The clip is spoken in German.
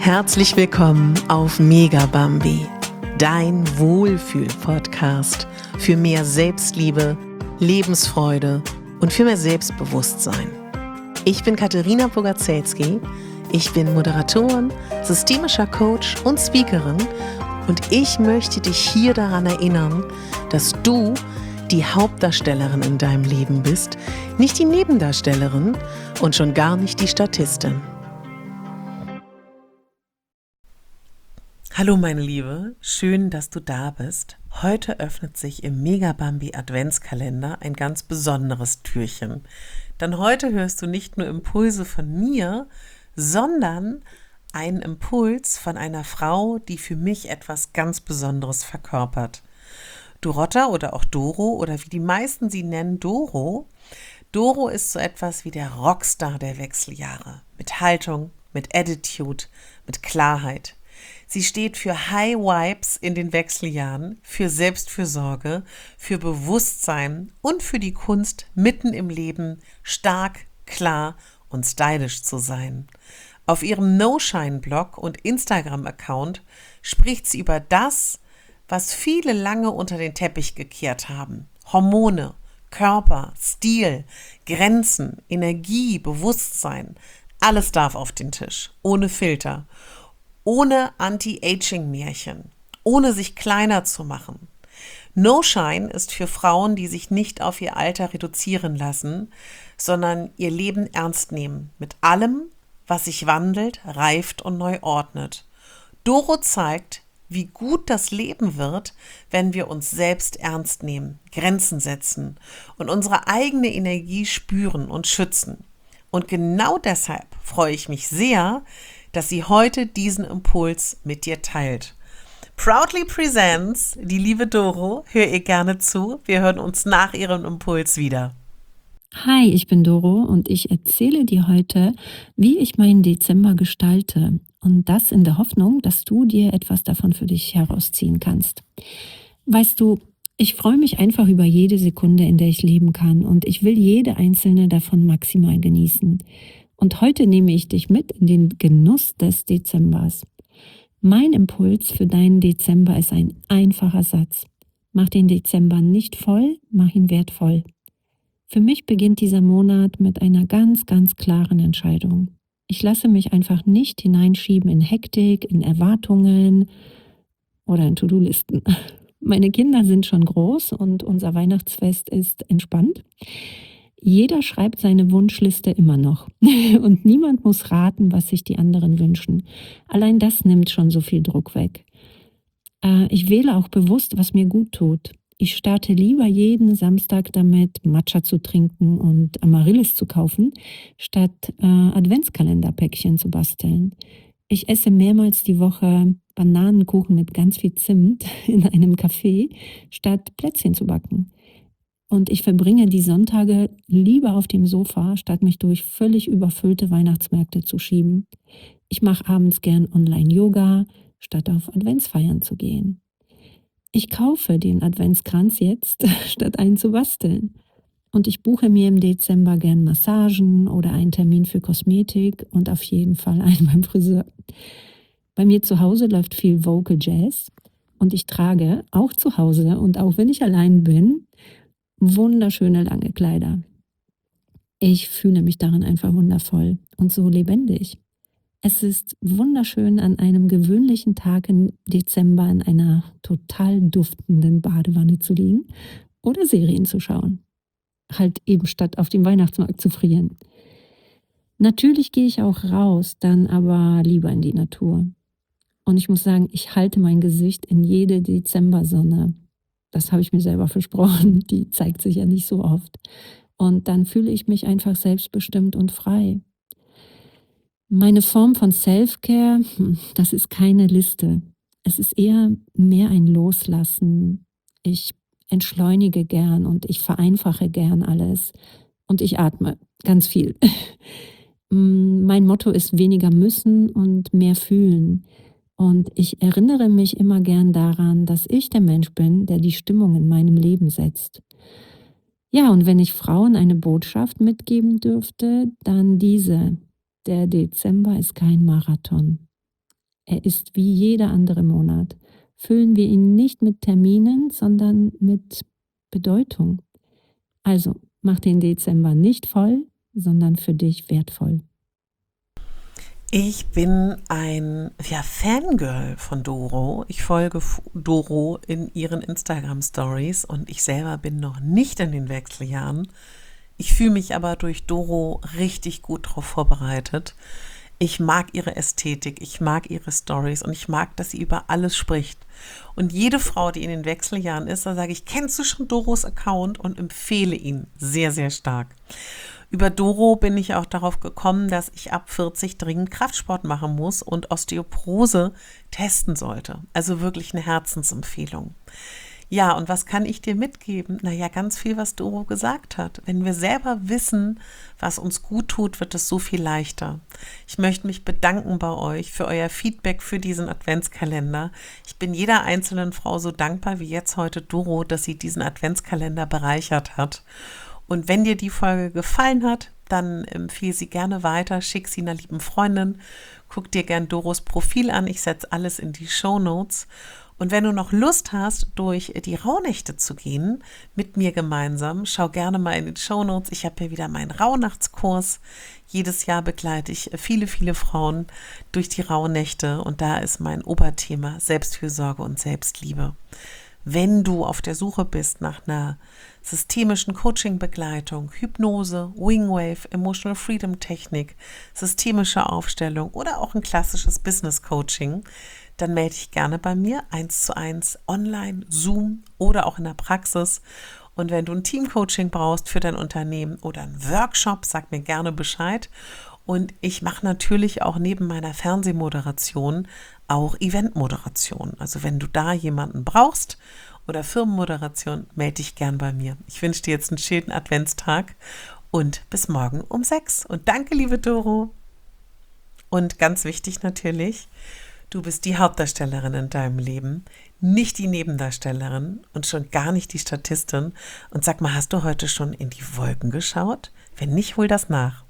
Herzlich willkommen auf Mega Bambi, dein Wohlfühl-Podcast für mehr Selbstliebe, Lebensfreude und für mehr Selbstbewusstsein. Ich bin Katharina Pogacelski, ich bin Moderatorin, systemischer Coach und Speakerin und ich möchte dich hier daran erinnern, dass du die Hauptdarstellerin in deinem Leben bist, nicht die Nebendarstellerin und schon gar nicht die Statistin. Hallo meine Liebe, schön, dass du da bist. Heute öffnet sich im Mega Bambi Adventskalender ein ganz besonderes Türchen. Denn heute hörst du nicht nur Impulse von mir, sondern einen Impuls von einer Frau, die für mich etwas ganz Besonderes verkörpert. Dorotta oder auch Doro oder wie die meisten sie nennen, Doro. Doro ist so etwas wie der Rockstar der Wechseljahre. Mit Haltung, mit Attitude, mit Klarheit. Sie steht für High Vibes in den Wechseljahren, für Selbstfürsorge, für Bewusstsein und für die Kunst, mitten im Leben stark, klar und stylisch zu sein. Auf ihrem No-Shine-Blog und Instagram-Account spricht sie über das, was viele lange unter den Teppich gekehrt haben. Hormone, Körper, Stil, Grenzen, Energie, Bewusstsein. Alles darf auf den Tisch, ohne Filter. Ohne Anti-Aging-Märchen, ohne sich kleiner zu machen. No Shine ist für Frauen, die sich nicht auf ihr Alter reduzieren lassen, sondern ihr Leben ernst nehmen, mit allem, was sich wandelt, reift und neu ordnet. Doro zeigt, wie gut das Leben wird, wenn wir uns selbst ernst nehmen, Grenzen setzen und unsere eigene Energie spüren und schützen. Und genau deshalb freue ich mich sehr, dass sie heute diesen Impuls mit dir teilt. Proudly presents die liebe Doro. Hör ihr gerne zu. Wir hören uns nach ihrem Impuls wieder. Hi, ich bin Doro und ich erzähle dir heute, wie ich meinen Dezember gestalte. Und das in der Hoffnung, dass du dir etwas davon für dich herausziehen kannst. Weißt du, ich freue mich einfach über jede Sekunde, in der ich leben kann und ich will jede einzelne davon maximal genießen. Und heute nehme ich dich mit in den Genuss des Dezembers. Mein Impuls für deinen Dezember ist ein einfacher Satz. Mach den Dezember nicht voll, mach ihn wertvoll. Für mich beginnt dieser Monat mit einer ganz, ganz klaren Entscheidung. Ich lasse mich einfach nicht hineinschieben in Hektik, in Erwartungen oder in To-Do-Listen. Meine Kinder sind schon groß und unser Weihnachtsfest ist entspannt. Jeder schreibt seine Wunschliste immer noch und niemand muss raten, was sich die anderen wünschen. Allein das nimmt schon so viel Druck weg. Ich wähle auch bewusst, was mir gut tut. Ich starte lieber jeden Samstag damit, Matcha zu trinken und Amaryllis zu kaufen, statt Adventskalenderpäckchen zu basteln. Ich esse mehrmals die Woche Bananenkuchen mit ganz viel Zimt in einem Café, statt Plätzchen zu backen. Und ich verbringe die Sonntage lieber auf dem Sofa, statt mich durch völlig überfüllte Weihnachtsmärkte zu schieben. Ich mache abends gern Online-Yoga, statt auf Adventsfeiern zu gehen. Ich kaufe den Adventskranz jetzt, statt einen zu basteln. Und ich buche mir im Dezember gern Massagen oder einen Termin für Kosmetik und auf jeden Fall einen beim Friseur. Bei mir zu Hause läuft viel Vocal Jazz und ich trage auch zu Hause und auch wenn ich allein bin, wunderschöne lange Kleider. Ich fühle mich darin einfach wundervoll und so lebendig. Es ist wunderschön, an einem gewöhnlichen Tag im Dezember in einer total duftenden Badewanne zu liegen oder Serien zu schauen. Halt eben statt auf dem Weihnachtsmarkt zu frieren. Natürlich gehe ich auch raus, dann aber lieber in die Natur. Und ich muss sagen, ich halte mein Gesicht in jede Dezembersonne. Das habe ich mir selber versprochen, die zeigt sich ja nicht so oft. Und dann fühle ich mich einfach selbstbestimmt und frei. Meine Form von Self-Care, das ist keine Liste. Es ist eher mehr ein Loslassen. Ich entschleunige gern und ich vereinfache gern alles. Und ich atme ganz viel. Mein Motto ist weniger müssen und mehr fühlen. Und ich erinnere mich immer gern daran, dass ich der Mensch bin, der die Stimmung in meinem Leben setzt. Ja, und wenn ich Frauen eine Botschaft mitgeben dürfte, dann diese. Der Dezember ist kein Marathon. Er ist wie jeder andere Monat. Füllen wir ihn nicht mit Terminen, sondern mit Bedeutung. Also mach den Dezember nicht voll, sondern für dich wertvoll. Ich bin ein Fangirl von Doro. Ich folge Doro in ihren Instagram-Stories und ich selber bin noch nicht in den Wechseljahren. Ich fühle mich aber durch Doro richtig gut darauf vorbereitet. Ich mag ihre Ästhetik, ich mag ihre Stories und ich mag, dass sie über alles spricht. Und jede Frau, die in den Wechseljahren ist, da sage ich, kennst du schon Doros Account und empfehle ihn sehr, sehr stark. Über Doro bin ich auch darauf gekommen, dass ich ab 40 dringend Kraftsport machen muss und Osteoporose testen sollte. Also wirklich eine Herzensempfehlung. Ja, und was kann ich dir mitgeben? Naja, ganz viel, was Doro gesagt hat. Wenn wir selber wissen, was uns gut tut, wird es so viel leichter. Ich möchte mich bedanken bei euch für euer Feedback für diesen Adventskalender. Ich bin jeder einzelnen Frau so dankbar wie jetzt heute Doro, dass sie diesen Adventskalender bereichert hat. Und wenn dir die Folge gefallen hat, dann empfehle sie gerne weiter, schick sie einer lieben Freundin, guck dir gern Doros Profil an, ich setze alles in die Shownotes. Und wenn du noch Lust hast, durch die Rauhnächte zu gehen, mit mir gemeinsam, schau gerne mal in den Shownotes. Ich habe hier wieder meinen Rauhnachtskurs. Jedes Jahr begleite ich viele, viele Frauen durch die Rauhnächte und da ist mein Oberthema Selbstfürsorge und Selbstliebe. Wenn du auf der Suche bist nach einer systemischen Coaching-Begleitung, Hypnose, Wingwave, Emotional Freedom Technik, systemische Aufstellung oder auch ein klassisches Business-Coaching, dann melde dich gerne bei mir, 1:1, online, Zoom oder auch in der Praxis. Und wenn du ein Team-Coaching brauchst für dein Unternehmen oder einen Workshop, sag mir gerne Bescheid. Und ich mache natürlich auch neben meiner Fernsehmoderation auch Eventmoderation. Also wenn du da jemanden brauchst oder Firmenmoderation, melde dich gern bei mir. Ich wünsche dir jetzt einen schönen Adventstag und bis morgen um 6. Und danke, liebe Doro. Und ganz wichtig natürlich, du bist die Hauptdarstellerin in deinem Leben, nicht die Nebendarstellerin und schon gar nicht die Statistin. Und sag mal, hast du heute schon in die Wolken geschaut? Wenn nicht, hol das nach.